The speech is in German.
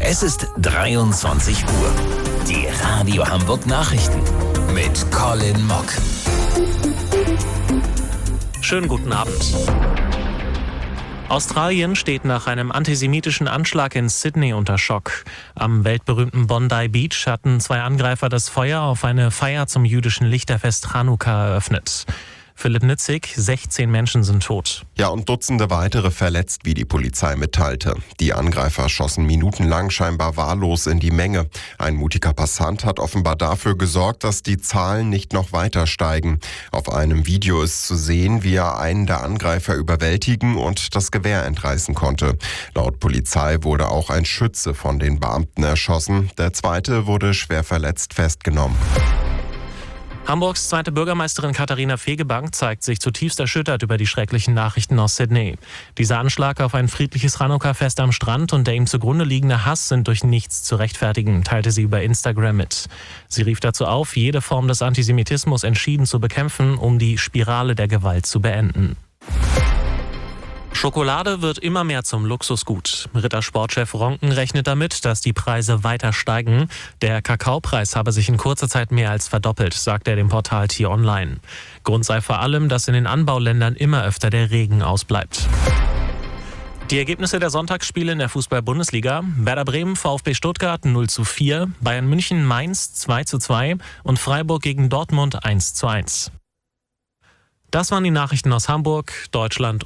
Es ist 23 Uhr. Die Radio Hamburg Nachrichten mit Colin Mock. Schönen guten Abend. Australien steht nach einem antisemitischen Anschlag in Sydney unter Schock. Am weltberühmten Bondi Beach hatten 2 Angreifer das Feuer auf eine Feier zum jüdischen Lichterfest Chanukka eröffnet. Philipp Nitzig, 16 Menschen sind tot. Ja, und Dutzende weitere verletzt, wie die Polizei mitteilte. Die Angreifer schossen minutenlang scheinbar wahllos in die Menge. Ein mutiger Passant hat offenbar dafür gesorgt, dass die Zahlen nicht noch weiter steigen. Auf einem Video ist zu sehen, wie er einen der Angreifer überwältigen und das Gewehr entreißen konnte. Laut Polizei wurde auch ein Schütze von den Beamten erschossen. Der zweite wurde schwer verletzt festgenommen. Hamburgs zweite Bürgermeisterin Katharina Fegebank zeigt sich zutiefst erschüttert über die schrecklichen Nachrichten aus Sydney. Dieser Anschlag auf ein friedliches Chanukka-Fest am Strand und der ihm zugrunde liegende Hass sind durch nichts zu rechtfertigen, teilte sie über Instagram mit. Sie rief dazu auf, jede Form des Antisemitismus entschieden zu bekämpfen, um die Spirale der Gewalt zu beenden. Schokolade wird immer mehr zum Luxusgut. Rittersportchef Ronken rechnet damit, dass die Preise weiter steigen. Der Kakaopreis habe sich in kurzer Zeit mehr als verdoppelt, sagt er dem Portal T-Online. Grund sei vor allem, dass in den Anbauländern immer öfter der Regen ausbleibt. Die Ergebnisse der Sonntagsspiele in der Fußball-Bundesliga: Werder Bremen, VfB Stuttgart 0:4, Bayern München, Mainz 2:2 und Freiburg gegen Dortmund 1:1. Das waren die Nachrichten aus Hamburg, Deutschland